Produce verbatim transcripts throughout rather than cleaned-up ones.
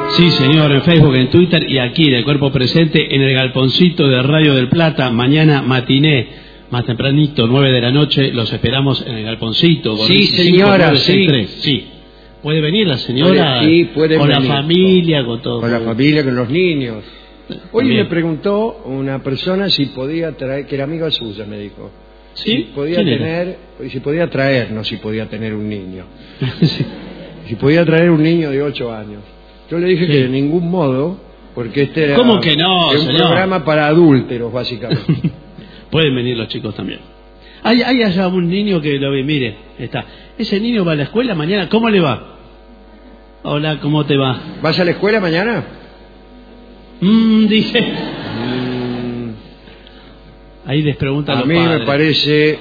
Sí, señor, en Facebook, en Twitter y aquí en el Cuerpo Presente, en el Galponcito de Radio del Plata, mañana matiné, más tempranito, nueve de la noche, los esperamos en el Galponcito. Sí, señora, sí. Sí. ¿Puede venir la señora? Sí, puede con venir. la familia, con todo. Con la familia, con los niños. Hoy También. me preguntó una persona si podía traer, que era amiga suya, me dijo. ¿Sí? Si podía ¿Quién era? tener, si podía traer, no si podía tener un niño. Sí. Si podía traer un niño de ocho años. Yo le dije Sí. que de ningún modo, porque este era ¿Cómo que no, era un señor? programa para adúlteros, básicamente. Pueden venir los chicos también. Hay, hay allá un niño que lo ve, mire, está. Ese niño va a la escuela mañana, ¿cómo le va? Hola, ¿cómo te va? ¿Vas a la escuela mañana? Mmm, dice. Mm, Ahí les preguntan a los mí padres. me parece...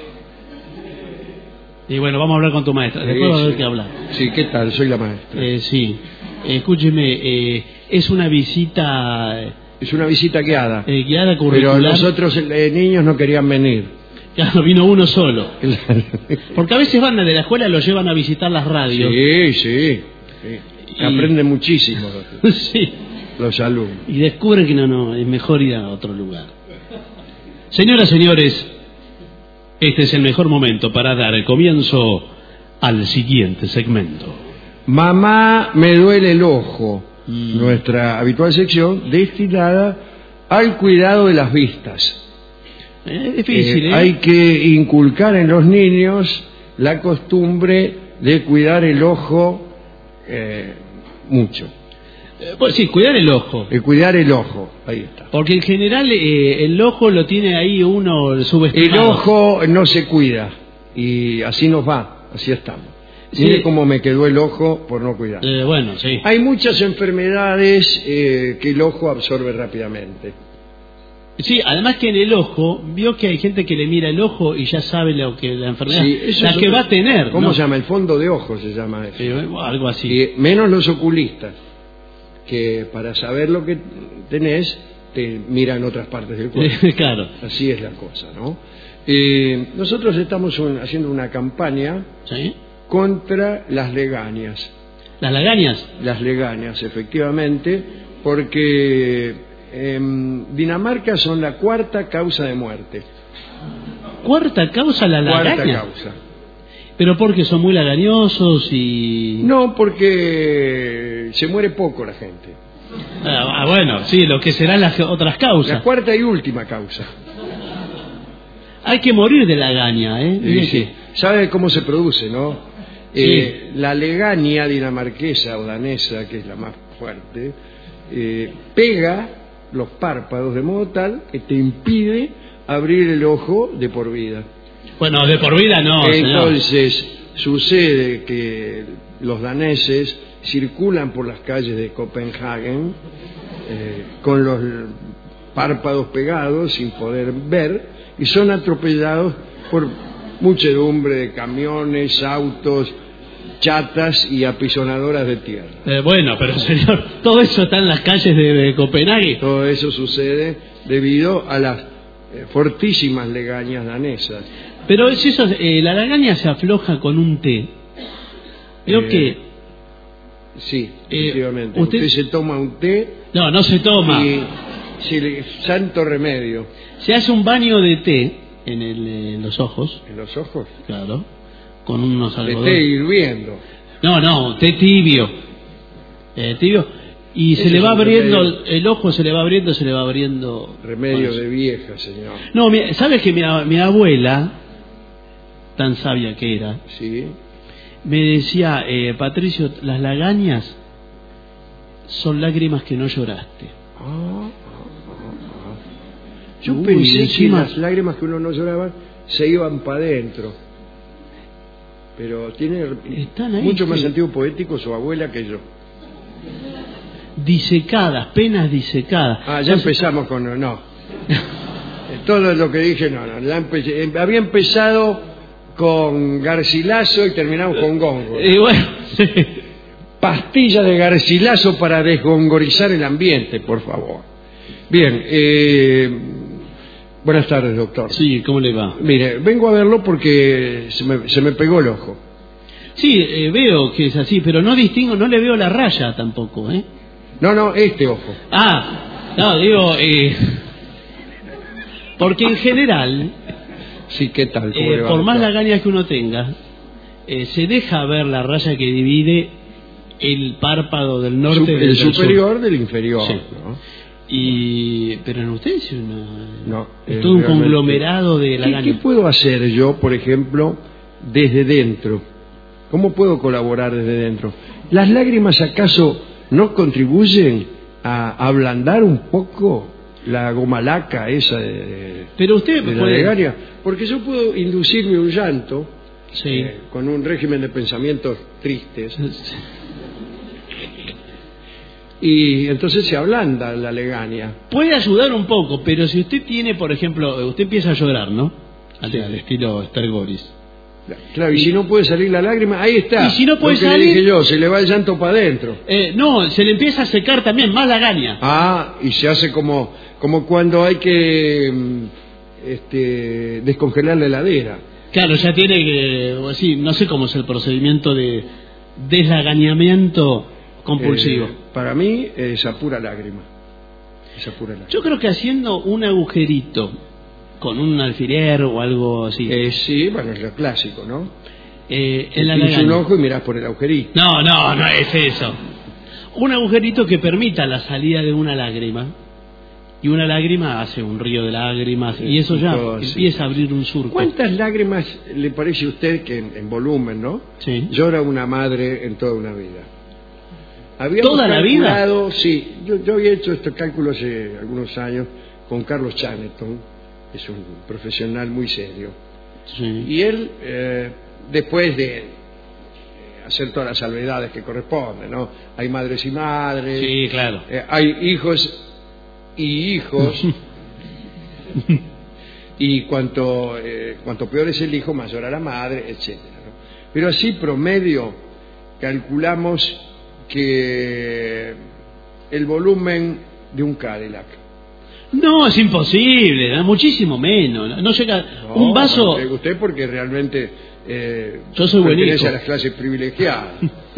Y bueno, vamos a hablar con tu maestra. Después va a haber que hablar. Sí, ¿qué tal? Soy la maestra. Eh, sí. Escúcheme, eh, es una visita Es una visita guiada. eh, guiada Pero curricular. los otros eh, niños no querían venir. Claro, vino uno solo. Claro. Porque a veces van de la escuela y lo llevan a visitar las radios. Sí, sí. sí. Y- Aprenden muchísimo los, Sí. los alumnos. Y descubren que no, no, es mejor ir a otro lugar. Señoras, señores, este es el mejor momento para dar el comienzo al siguiente segmento. Mamá, me duele el ojo. Mm. Nuestra habitual sección destinada al cuidado de las vistas. Eh, es difícil, Eh, ¿eh? Hay que inculcar en los niños la costumbre de cuidar el ojo eh, mucho. Eh, Pues sí, cuidar el ojo. De cuidar el ojo, ahí está. Porque en general eh, el ojo lo tiene ahí uno El subestimado. ojo no se cuida y así nos va, así estamos. Sí. Mire cómo me quedó el ojo por no cuidar. Eh, bueno, sí. Hay muchas enfermedades eh, que el ojo absorbe rápidamente. Sí, además que en el ojo, vio que hay gente que le mira el ojo y ya sabe lo que la enfermedad, Sí, eso la es que un- va a tener. ¿Cómo ¿no? se llama? El fondo de ojo se llama eso. Eh, algo así. Y menos los oculistas, que para saber lo que tenés, te miran otras partes del cuerpo. Claro. Así es la cosa, ¿no? Eh, nosotros estamos un- haciendo una campaña ¿Sí? contra las legañas. Las lagañas. Las legañas, efectivamente, porque en Dinamarca son la cuarta causa de muerte. Cuarta causa, la Cuarta lagaña. causa. Pero porque son muy lagañosos y... No, porque se muere poco la gente. Ah, bueno, sí, lo que serán las otras La causas. cuarta y última causa. Hay que morir de lagaña, ¿eh? Sí, Mire sí. que- ¿Sabe cómo se produce, no? Eh, la legaña dinamarquesa o danesa, que es la más fuerte, eh, pega los párpados de modo tal que te impide abrir el ojo de por vida. Bueno, de por vida no, señor. Entonces, sucede que los daneses circulan por las calles de Copenhague eh, con los párpados pegados sin poder ver y son atropellados por muchedumbre de camiones, autos, chatas y apisonadoras de tierra. Eh, bueno, pero señor, todo eso está en las calles de, de Copenhague. Todo eso sucede debido a las eh, fortísimas legañas danesas. Pero es eso, eh, la lagaña se afloja con un té. Creo Eh, que... Sí, Eh, efectivamente. usted- Usted se toma un té No, no se toma. y se le- santo remedio Se hace un baño de té en, el, en los ojos, en los ojos. claro, con unos De té algodones. hirviendo. No, no, té tibio. Eh, tibio. Y se Ese le es va un abriendo, remedio. el ojo se le va abriendo, se le va abriendo. Remedio Bueno, de vieja, señor. No, mi- ¿sabes que mi, a- mi abuela, tan sabia que era, Sí. me decía, eh, Patricio, las lagañas son lágrimas que no lloraste. Ah, ah, ah, ah. Yo Uy, pensé encima- que las lágrimas que uno no lloraba se iban para adentro. Pero tiene Están ahí, mucho más sí. sentido poético su abuela que yo. Disecadas, penas disecadas. Ah, ya Entonces- empezamos con... No. Todo lo que dije, no, no. ya empe- em- había empezado con Garcilaso y terminamos con Gongo. Y bueno, Pastillas de Garcilaso para desgongorizar el ambiente, por favor. Bien, eh, buenas tardes, doctor. sí, ¿cómo le va? Mire, vengo a verlo porque se me, se me pegó el ojo. Sí, eh, veo que es así, pero no distingo, no le veo la raya tampoco, ¿eh? No, no, este ojo. Ah, no, digo, eh, porque en general, Sí, ¿qué tal? ¿Cómo eh, le va, por más doctor? lagañas que uno tenga, eh, se deja ver la raya que divide el párpado del norte Sup- del, el del sur. superior del inferior, Sí. ¿no? Y, pero en usted es, una, No, es es todo un realmente- conglomerado de ¿Qué, lagañas. ¿Qué puedo hacer yo, por ejemplo, desde dentro? ¿Cómo puedo colaborar desde dentro? ¿Las lágrimas acaso no contribuyen a ablandar un poco la gomalaca esa de, Pero usted de la puede- legaña? Porque yo puedo inducirme un llanto Sí. eh, con un régimen de pensamientos tristes y entonces se ablanda la legaña. Puede ayudar un poco, pero si usted tiene, por ejemplo, usted empieza a llorar, ¿no? Al, Sí. al estilo Esther Goris. Claro, y si no puede salir la lágrima, ahí está. Y si no puede Lo que salir- le dije yo, se le va el llanto para adentro. Eh, no, se le empieza a secar también más lagaña. Ah, y se hace como, como cuando hay que mm, este, descongelar la heladera. Claro, ya tiene que, o así, no sé cómo es el procedimiento de deslagañamiento compulsivo. Eh, para mí, esa pura lágrima. Esa pura lágrima. Yo creo que haciendo un agujerito con un alfiler o algo así, Eh, sí, bueno, es lo clásico, ¿no? eh, en la Pincha un lagaña. ojo y mirás por el agujerito. No, no, no es eso. Un agujerito que permita la salida de una lágrima. Y una lágrima hace un río de lágrimas Sí, y eso ya todo así. empieza a abrir un surco. ¿Cuántas lágrimas le parece a usted que en, en volumen, no? Sí. Llora una madre en toda una vida. Habíamos ¿Toda la vida? calculado- Sí, yo, yo había hecho estos cálculos hace algunos años con Carlos Chaneton, que es un profesional muy serio. Sí. Y él, eh, después de eh, hacer todas las salvedades que corresponden, ¿no? Hay madres y madres, Sí, claro. eh, hay hijos y hijos, y cuanto, eh, cuanto peor es el hijo, mayor a la madre, etcétera, ¿no? Pero así promedio calculamos que el volumen de un Cadillac. No, es imposible, ¿no? Muchísimo menos. No, no llega. No, un vaso. no, usted porque realmente eh, Yo soy buen pertenece hijo. a las clases privilegiadas.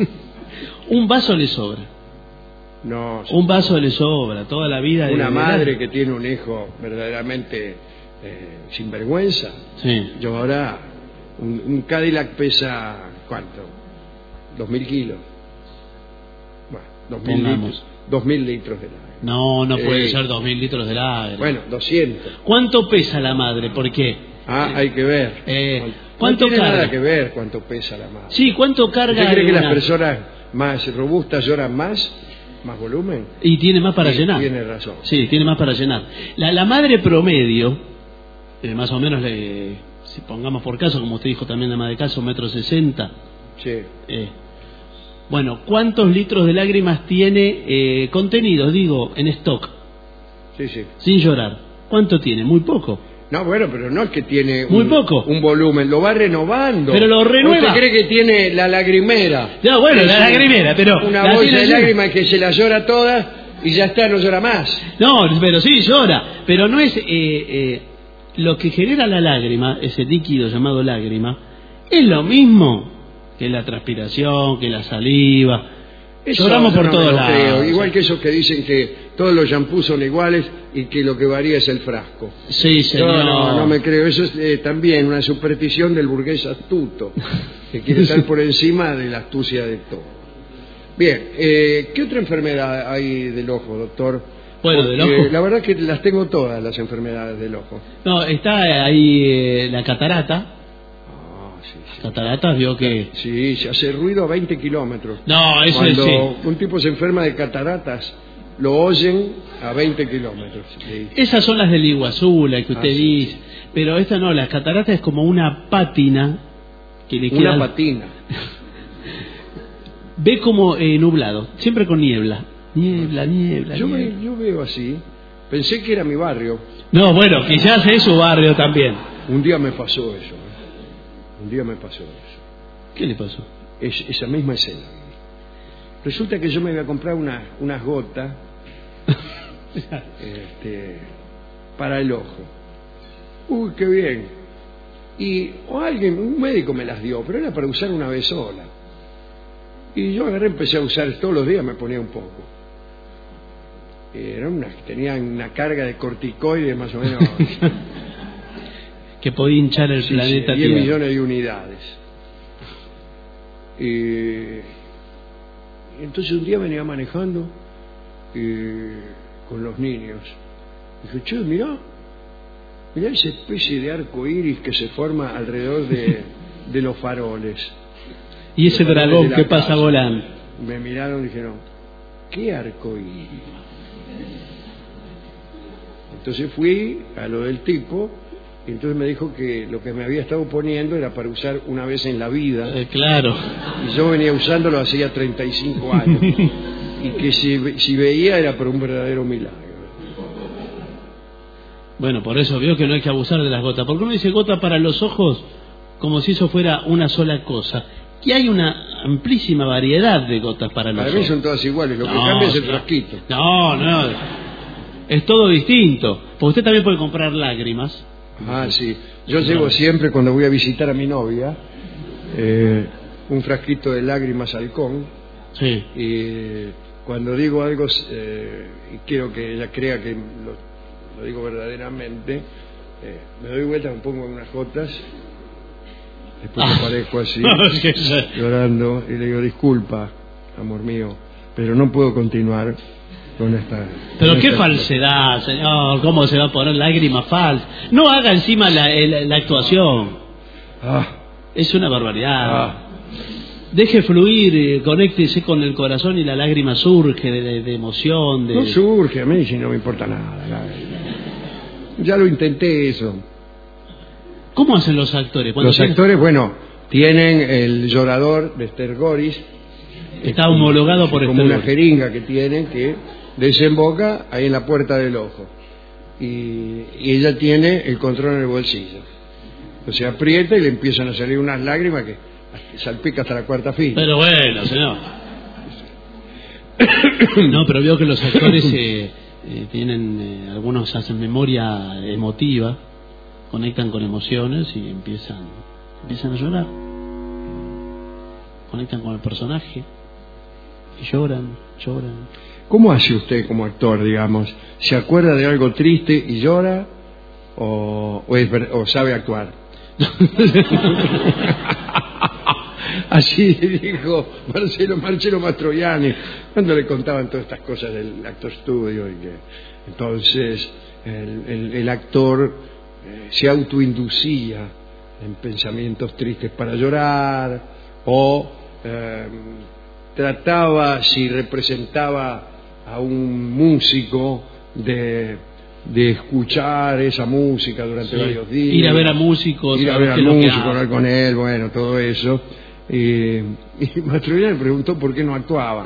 Un vaso le sobra. No, Un vaso le sobra. Toda la vida. de- una de- madre que tiene un hijo verdaderamente eh, sinvergüenza. Sí. Yo ahora, un, un Cadillac pesa, ¿cuánto? Dos mil kilos. Bueno, dos mil Pongamos. litros, dos mil litros de lágrimas. No, no puede Eh, ser dos mil litros de lágrimas. Bueno, doscientos. ¿Cuánto pesa la madre? ¿Por qué? Ah, hay que ver. Eh, no ¿cuánto tiene carga? nada que ver cuánto pesa la madre. Sí, ¿cuánto carga? ¿Usted cree que una- las personas más robustas lloran más? ¿Más volumen? Y tiene más para Sí, llenar. tiene razón. Sí, tiene más para llenar. La, la madre promedio, eh, más o menos, le, si pongamos por caso, como usted dijo también de más de caso, metro sesenta. Sí. Eh, bueno, ¿cuántos litros de lágrimas tiene eh, contenidos, digo, en stock, Sí, sí. sin llorar? ¿Cuánto tiene? Muy poco. No, bueno, pero no es que tiene Muy un, poco. un volumen, lo va renovando. Pero lo renueva. ¿Usted cree que tiene la lagrimera? No, bueno, Es la un- lagrimera, pero Una la bolsa tiene de llena. lágrimas que se la llora todas y ya está, no llora más. No, pero sí llora. Pero no es... eh, eh, lo que genera la lágrima, ese líquido llamado lágrima, es lo mismo que la transpiración, que la saliva. Eso Lloramos yo por no me todos lo lados. creo. Igual que esos que dicen que todos los shampoos son iguales y que lo que varía es el frasco. Sí, señor. No, no, no me creo. Eso es eh, también una superstición del burgués astuto, que quiere estar por encima de la astucia de todo. Bien, eh, ¿qué otra enfermedad hay del ojo, doctor? Bueno, del Porque ojo. La verdad que las tengo todas, las enfermedades del ojo. No, está ahí eh, la catarata. Ah, sí, sí. Cataratas vio que... Sí, se hace ruido a veinte kilómetros. No, eso es... Cuando sí. un tipo se enferma de cataratas, lo oyen a veinte kilómetros. Sí. Esas son las del Iguazú, la que usted Ah, sí. dice. Pero esta no, las cataratas es como una pátina que le queda... Una al- patina. Ve como eh, nublado, siempre con niebla. Niebla, niebla, Yo, niebla. me- yo veo así. Pensé que era mi barrio. No, bueno, quizás es su barrio también. Un día me pasó eso. ¿eh? Un día me pasó eso. ¿Qué le pasó? Es, esa misma escena. Resulta que yo me iba a comprar una- unas gotas este, para el ojo. Uy, qué bien. Y o alguien, un médico me las dio, pero era para usar una vez sola. Y yo agarré, empecé a usar todos los días, me ponía un poco. Eran unas, tenían una carga de corticoides más o menos. Que podía hinchar el sí, planeta sí, diez Tierra. millones de unidades. Y entonces un día venía manejando eh, con los niños. Dije, che, mirá, mirá esa especie de arco iris que se forma alrededor de, de los faroles. Y ese dragón que pasa volando. Me miraron y dijeron, ¿qué arco iris? Entonces fui a lo del tipo, y entonces me dijo que lo que me había estado poniendo era para usar una vez en la vida. Eh, claro. Y yo venía usándolo hacía treinta y cinco años. Y que si, si veía era por un verdadero milagro. Bueno, por eso veo que no hay que abusar de las gotas. Porque uno dice gota para los ojos como si eso fuera una sola cosa. Y hay una amplísima variedad de gotas para los Para ojos. mí son todas iguales, lo que No, cambia es el no. frasquito. No, no. Es todo distinto. Porque usted también puede comprar lágrimas. Ah, sí. Yo llevo siempre, cuando voy a visitar a mi novia, eh, un frasquito de lágrimas halcón. Sí. Y cuando digo algo eh, y quiero que ella crea que lo, lo digo verdaderamente, eh, me doy vuelta, me pongo en unas gotas, después Ah. aparezco así, No, es que ya- llorando, y le digo, disculpa, amor mío, pero no puedo continuar con esta... Pero con qué esta- falsedad, señor. ¿Cómo se va a poner lágrimas falsas? No haga encima la, el- la actuación. Ah, Es una barbaridad. ah. Deje fluir, eh, conéctese con el corazón y la lágrima surge de, de- de emoción. De... No surge a mí si no me importa nada. nada. Ya lo intenté eso. ¿Cómo hacen los actores? Cuando Los tienen- actores, bueno, tienen el llorador de Esther Goris. Está homologado por como Esther una Goris. jeringa que tienen que desemboca ahí en la puerta del ojo. Y, y ella tiene el control en el bolsillo. O sea, aprieta y le empiezan a salir unas lágrimas que salpica hasta la cuarta fila. Pero bueno, señor. No, pero veo que los actores eh, eh, tienen, eh, algunos hacen memoria emotiva, conectan con emociones y empiezan, empiezan a llorar. Conectan con el personaje y lloran, lloran. ¿Cómo hace usted como actor, digamos? ¿Se acuerda de algo triste y llora? ¿O, o, es ver- o sabe actuar? Así dijo Marcelo, Marcelo Mastroianni cuando le contaban todas estas cosas del actor studio. Y que, entonces el, el, el actor eh, se autoinducía en pensamientos tristes para llorar, o eh, trataba, si representaba a un músico, de, de escuchar esa música durante Sí. varios días, Ir a ver a músicos, ir a saber ver qué al es lo que músico, hace. hablar con él, bueno, todo eso. Eh, y Mastroianni me preguntó por qué no actuaba.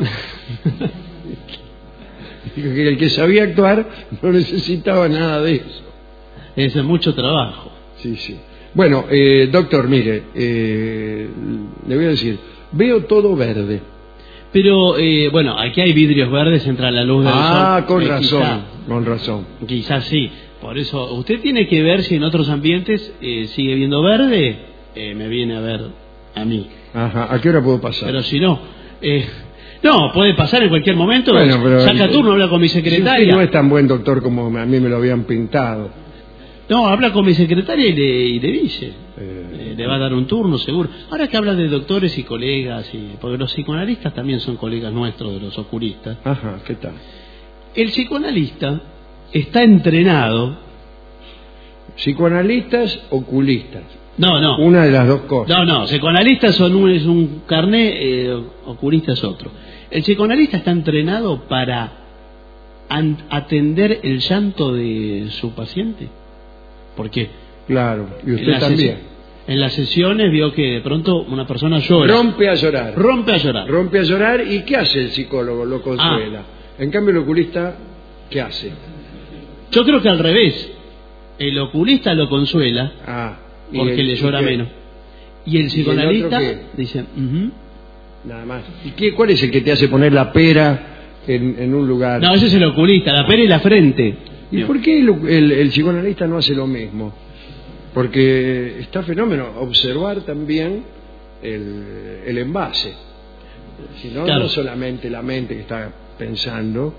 Dijo que el que sabía actuar no necesitaba nada de eso. Es mucho trabajo. Sí, sí. Bueno, eh, doctor, mire, eh, le voy a decir, veo todo verde. Pero, eh, bueno, aquí hay vidrios verdes, entra la luz del sol. Ah, con Eh, razón, quizá, con razón. quizás sí. Por eso, usted tiene que ver si en otros ambientes eh, sigue viendo verde, eh, me viene a ver a mí. Ajá, ¿a qué hora puedo pasar? Pero si no, eh, no, puede pasar en cualquier momento. Bueno, pero- saca turno, habla con mi Si usted secretaria. no es tan buen doctor como a mí me lo habían pintado. No, habla con mi secretaria y le, y le dice. Eh, Eh, le va a dar un turno, seguro. Ahora que habla de doctores y colegas, y, porque los psicoanalistas también son colegas nuestros de los oculistas. Ajá, ¿qué tal? El psicoanalista está entrenado. Psicoanalistas, oculistas. No, no. Una de las dos cosas. No, no, psicoanalistas son un, es un carné, eh, oculista es otro. El psicoanalista está entrenado para an- atender el llanto de su paciente. Porque Claro, y en usted las, también. sesi- en las sesiones vio que de pronto una persona llora, Rompe a llorar. rompe a llorar. Rompe a llorar, ¿y qué hace el psicólogo? Lo consuela. Ah. En cambio el oculista, ¿qué hace? Yo creo que al revés, el oculista lo consuela Ah, ¿y porque el- le y llora qué? menos. Y el ¿Y el psicoanalista otro qué? dice, "Ujú". Nada más. ¿Y qué, cuál es el que te hace poner la pera en, en un lugar? No, ese es el oculista, la pera y la frente. ¿Y por qué el, el- el psicoanalista no hace lo mismo? Porque está fenómeno observar también el, el envase. Si no, Claro. no solamente la mente que está pensando,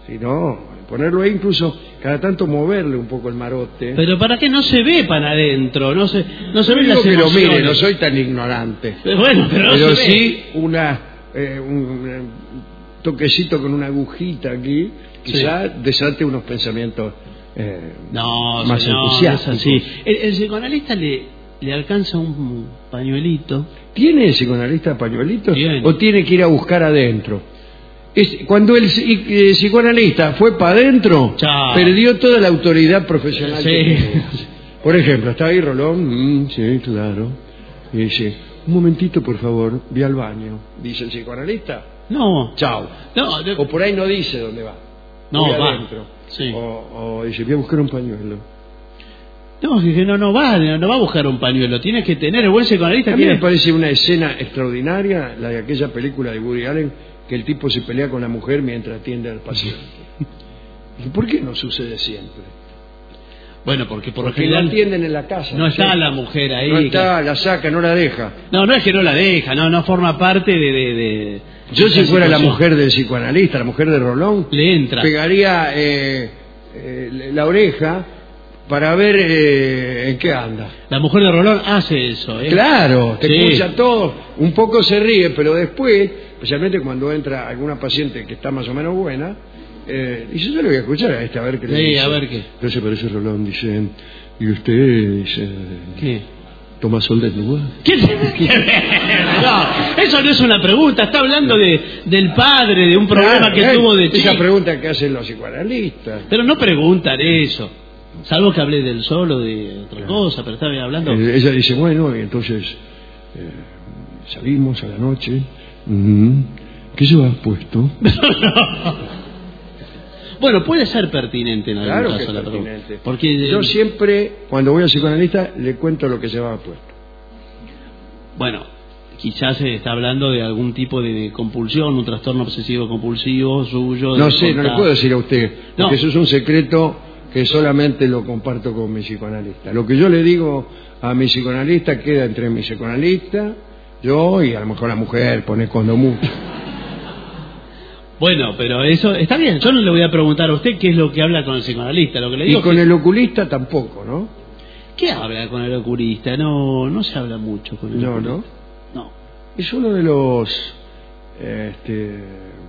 Si no, ponerlo ahí, incluso cada tanto moverle un poco el marote. Pero ¿para qué no se ve para adentro? No se, no se ven las que emociones. lo mire, no soy tan ignorante. Pero bueno, pero, no pero se sí ve. una, eh, un, un toquecito con una agujita aquí, quizá sí. desate unos pensamientos eh, no, más señor, entusiásticos. Es así. El, el psicoanalista le, le alcanza un pañuelito. ¿Tiene el psicoanalista pañuelitos? ¿Tiene? ¿O tiene que ir a buscar adentro? Es, cuando el, el psicoanalista fue para adentro, Chao. perdió toda la autoridad profesional. Sí. Que Por ejemplo, está ahí Rolón, mm, sí, claro, y dice, un momentito por favor, voy al baño. ¿Dice el psicoanalista? No. Chao. No, no. O por ahí no dice dónde va. No, voy va. adentro. Sí. O, o dice, voy a buscar un pañuelo. No, que no, no va, no va a buscar un pañuelo, tiene que tener, el buen psicoanalista A mí tiene... me parece una escena extraordinaria, la de aquella película de Woody Allen, que el tipo se pelea con la mujer mientras atiende al paciente. ¿Y por qué no sucede siempre? Bueno, porque por lo porque general la atienden en la casa. no está la mujer ahí. No está, que... la saca, no la deja. No, no es que no la deja, no, no forma parte de... de, de Yo de si fuera situación. la mujer del psicoanalista, la mujer de Rolón, le entra. pegaría eh, eh, la oreja para ver eh, en qué anda. La mujer de Rolón hace eso, ¿eh? Claro, te Sí. escucha todo, un poco se ríe, pero después, especialmente cuando entra alguna paciente que está más o menos buena, eh, dice, yo le voy a escuchar a esta, a ver qué le Sí, dice. a ver qué. Entonces aparece Rolón, dice, y usted dice, ¿Qué? ¿toma sol desnuda? ¿Qué tiene que ver? No, eso no es una pregunta, está hablando de, del padre, de un problema Claro, que eh, tuvo de chico. esa pregunta que hacen los psicoanalistas. Pero no preguntan eso, salvo que hablé del sol o de otra cosa, pero estaba hablando... Eh, ella dice, bueno, y entonces eh, salimos a la noche. Mm, ¿qué llevas puesto? Bueno, puede ser pertinente en algún Claro caso que es la pregunta. pertinente. Porque, Yo siempre, cuando voy al psicoanalista, le cuento lo que llevaba puesto. bueno, quizás se está hablando de algún tipo de compulsión, un trastorno obsesivo compulsivo suyo. No de sé, no le contar- puedo decir a usted, porque No. eso es un secreto que solamente lo comparto con mi psicoanalista. Lo que yo le digo a mi psicoanalista queda entre mi psicoanalista, yo y a lo mejor la mujer, pone cuando mucho. Bueno, pero eso está bien. Yo no le voy a preguntar a usted qué es lo que habla con el psicoanalista. Lo que le Y digo con que- el oculista tampoco, ¿no? ¿Qué habla con el oculista? No, no se habla mucho con el No, oculista. ¿no? No. Es uno de los este,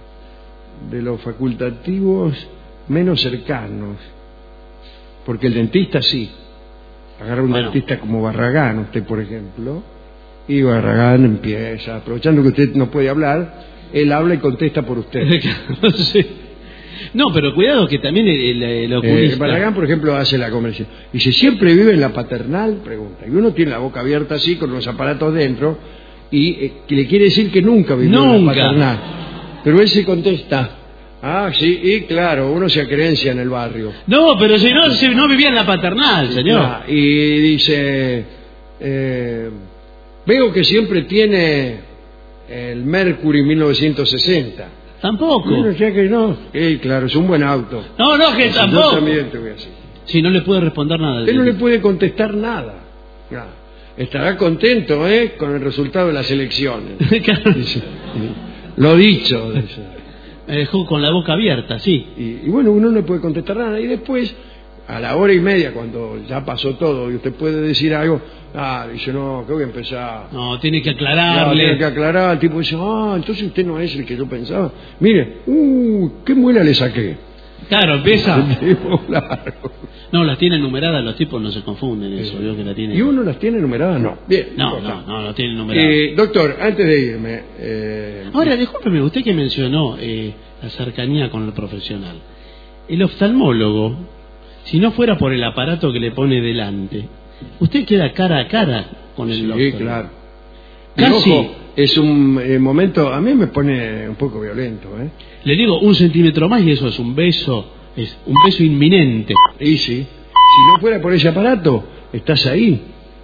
de los facultativos menos cercanos, porque el dentista sí. Agarra un Bueno. dentista como Barragán, usted por ejemplo, y Barragán empieza, aprovechando que usted no puede hablar, él habla y contesta por usted. Sí. No, pero cuidado que también el, el, el Eh, oculista... Barragán, por ejemplo, hace la conversión. Y si siempre vive en la paternal, pregunta. Y uno tiene la boca abierta así, con los aparatos dentro, y eh, que le quiere decir que nunca vivió en la Nunca. paternal. Pero él se contesta, ah, sí, y claro, uno se acreencia en el barrio. No, pero si no, si no vivía en la paternal, señor. Ah, y dice, eh, veo que siempre tiene el Mercury mil novecientos sesenta. Tampoco. Bueno, ya que no. Eh, claro, es un buen auto. No, no, que Yo tampoco. también te voy a decir. Si no le puede responder nada. Usted no le puede contestar nada. Nada. Estará contento, ¿eh?, con el resultado de las elecciones. Claro. Dice, lo dicho. Dice. Me dejó con la boca abierta, sí. Y, y bueno, uno no le puede contestar nada. Y después, a la hora y media, cuando ya pasó todo, y usted puede decir algo, ah, dice, no, que voy a empezar. No, tiene que No, aclararle. tiene que aclarar. El tipo dice, ah, entonces usted no es el que yo pensaba. Mire, uh, qué muela le saqué. Claro, empieza. Claro. No, las tiene numeradas, los tipos no se confunden eso, veo que la tiene. ¿Y uno las tiene numeradas? No. Bien. No, no, no, no tiene numeradas. Eh, doctor, antes de irme, eh, Ahora, discúlpeme, usted que mencionó eh, la cercanía con el profesional. El oftalmólogo, si no fuera por el aparato que le pone delante, usted queda cara a cara con el sí, oftalmólogo. claro. Y Casi. ojo, es un eh, momento, a mí me pone un poco violento, ¿eh? Le digo un centímetro más y eso es un beso, es un beso inminente. Y sí, si no fuera por ese aparato, estás ahí.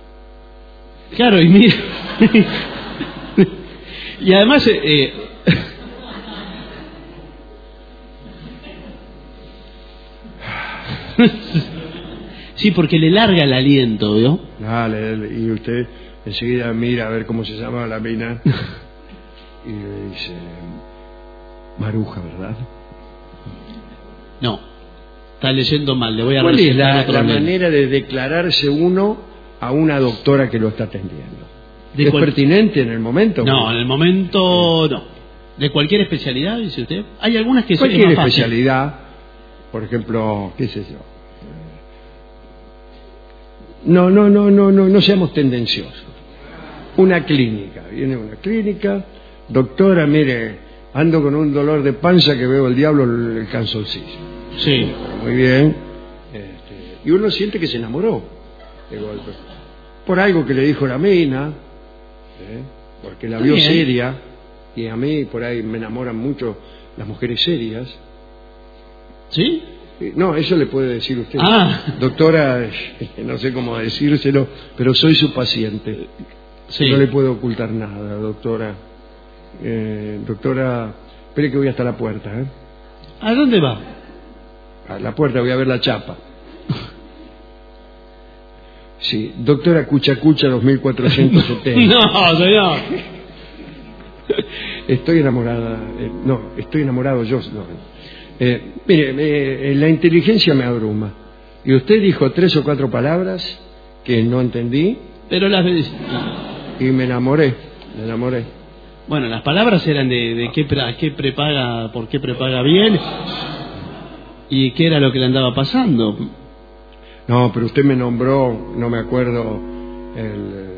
Claro, y mira. Y además, eh, eh, sí, porque le larga el aliento, ¿vio? Dale, y usted enseguida mira a ver cómo se llama la mina y le dice, Maruja, ¿verdad? No, está leyendo mal, le voy a ¿Cuál es recetar la, otro la lente. manera de declararse uno a una doctora que lo está atendiendo? De ¿Es cual- pertinente en el momento? No, en el momento no. De cualquier especialidad, dice usted. Hay algunas que son Cualquier más fácil. especialidad, por ejemplo, qué sé yo. No, no, no, no, no, no seamos tendenciosos. Una clínica, viene una clínica, doctora, mire, ando con un dolor de panza que veo el diablo el, el canzoncillo. Sí. Muy bien. Este, y uno siente que se enamoró de golpe. Por algo que le dijo la mina, ¿eh? Porque la Está vio bien. seria, y a mí por ahí me enamoran mucho las mujeres serias. ¿Sí? Eh, No, eso le puede decir usted. Ah. Doctora, no sé cómo decírselo, pero soy su paciente. Sí. No le puedo ocultar nada, doctora. Eh, doctora, espere que voy hasta la puerta. ¿eh? ¿A dónde va? A la puerta voy a ver la chapa. Sí, doctora Cuchacucha dos mil cuatrocientos setenta. No, señor. Estoy enamorada. eh, no, estoy enamorado yo. no. Eh, mire, eh, la inteligencia me abruma. Y usted dijo tres o cuatro palabras que no entendí Pero las y me enamoré. Me enamoré. bueno, las palabras eran de, de qué, pre- qué prepaga, por qué prepaga bien y qué era lo que le andaba pasando. No, pero usted me nombró, no me acuerdo, el. eh,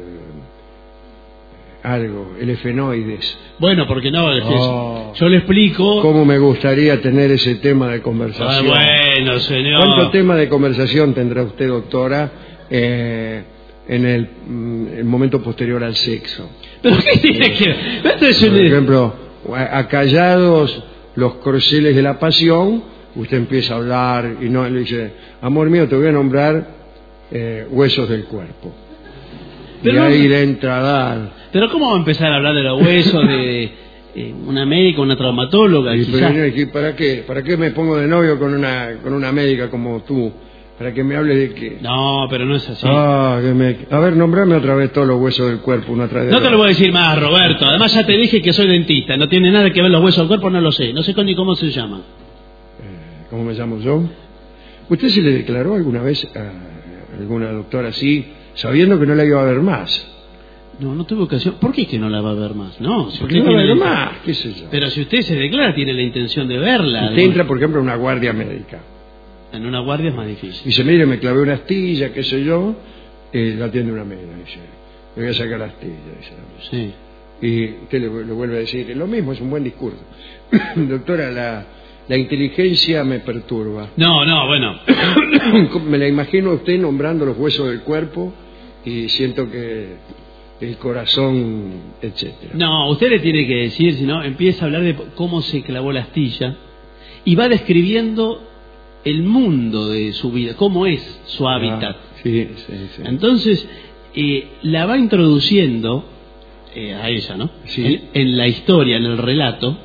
algo, el efenoides. Bueno, porque no, es que Oh. yo le explico. ¿Cómo me gustaría tener ese tema de Ah, conversación? bueno, señor. ¿Cuánto tema de conversación tendrá usted, doctora, eh, en el, mm, el momento posterior al sexo? ¿Pero qué tiene que ver? Esto es Por un- ejemplo, a- acallados los corceles de la pasión, usted empieza a hablar y no le dice, amor mío, te voy a nombrar eh, huesos del cuerpo. Pero y no- ahí le entra a dar. Pero ¿cómo va a empezar a hablar de los huesos de eh, una médica, una traumatóloga? Y, Quizás? pero, ¿y ¿para qué? ¿Para qué me pongo de novio con una con una médica como tú? ¿Para que me hable de qué? No, pero no es así. Ah, que me... A ver, nombrame otra vez todos los huesos del cuerpo, una tras de No te otra. lo voy a decir más, Roberto. Además ya te dije que soy dentista. No tiene nada que ver los huesos del cuerpo, no lo sé. No sé con- ni cómo se llama. ¿Cómo me llamo yo? ¿Usted se le declaró alguna vez a alguna doctora así, sabiendo que no la iba a ver más? No, no tuve ocasión. ¿Por qué que no la va a ver más? No, si Porque usted no la va a tiene ver la- más, qué sé yo. Pero si usted se declara, tiene la intención de verla. Usted entra, por ejemplo, a una guardia médica. En una guardia es más difícil. Dice, mire, me clavé una astilla, qué sé yo, eh, la atiende una médica, dice, le voy a sacar la astilla, dice la médica. Sí. Y usted le, le vuelve a decir, lo mismo, es un buen discurso. Doctora, la, la inteligencia me perturba. No, no, bueno. Me la imagino a usted nombrando los huesos del cuerpo y siento que el corazón, etcétera. No, usted le tiene que decir, si no, empieza a hablar de cómo se clavó la astilla y va describiendo el mundo de su vida, cómo es su hábitat. Ah, sí, sí, sí. Entonces, eh, la va introduciendo eh, a ella, ¿no? Sí. En, en la historia, en el relato,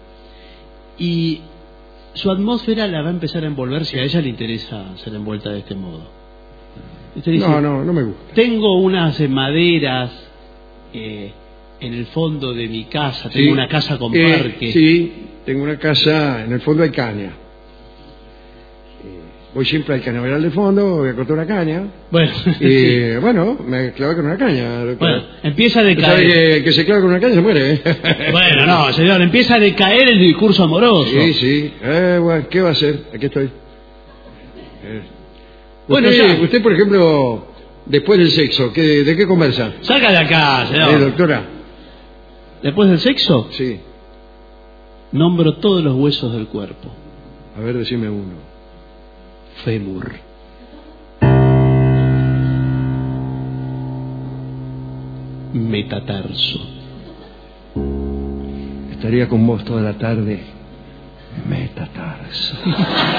y su atmósfera la va a empezar a envolver si a ella le interesa ser envuelta de este modo. Usted dice, No, no, no me gusta. tengo unas maderas eh, en el fondo de mi casa, tengo Sí. una casa con Eh, parque. Sí, tengo una casa, en el fondo hay caña. Voy siempre al cañaveral de fondo, voy a cortar una caña. Bueno, Y sí. bueno, me clavé con una caña. doctora. Bueno, empieza a ¿Sabe decaer. que el que se clava con una caña se muere? ¿eh? Bueno, no, señor, empieza a decaer el discurso amoroso. Sí, sí. Eh, bueno, ¿qué va a hacer? Aquí estoy. Eh. Bueno, usted, ya. usted, por ejemplo, después del sexo, ¿qué, ¿de qué conversa? Salga de acá, señor. Eh, doctora. Después del sexo, Sí. nombro todos los huesos del cuerpo. A ver, decime uno. Fémur. Metatarso. Estaría con vos toda la tarde. Metatarso.